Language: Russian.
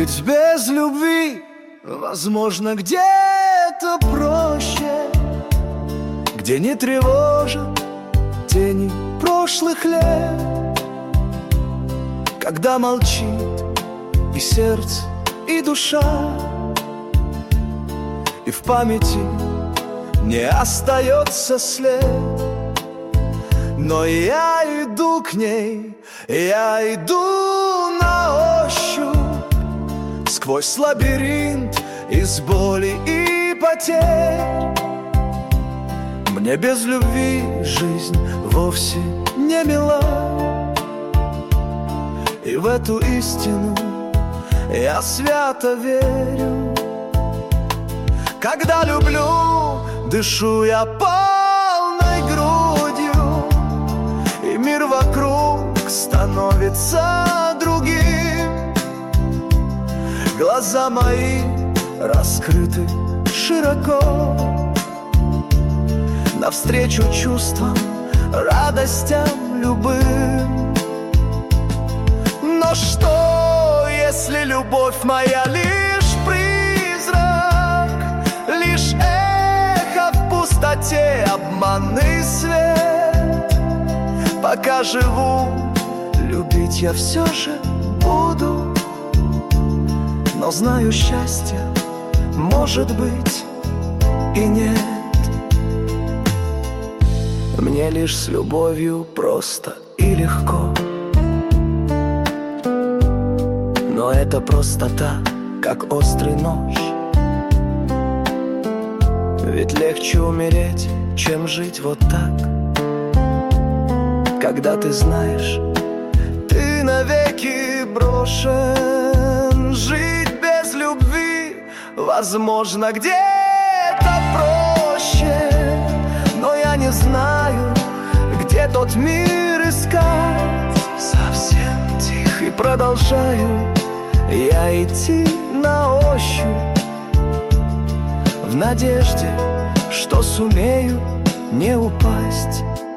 Жить без любви возможно где-то проще, где не тревожат тени прошлых лет, когда молчит и сердце, и душа, и в памяти не остается след. Но я иду к ней, я иду на ощупь, сквозь лабиринт из боли и потерь. Мне без любви жизнь вовсе не мила, и в эту истину я свято верю. Когда люблю, дышу я полной грудью, и мир вокруг становится другим. Глаза мои раскрыты широко навстречу чувствам, радостям любым. Но что, если любовь моя лишь призрак, лишь эхо в пустоте, обманный свет? Пока живу, любить я все же буду, но знаю, счастья может быть и нет. Мне лишь с любовью просто и легко, но это простота, как острый нож. Ведь легче умереть, чем жить вот так, когда ты знаешь, ты навеки брошен. Жить без любви возможно где-то проще, но я не знаю, где тот мир искать. Совсем тихо и продолжаю я идти на ощупь, в надежде, что сумею не упасть.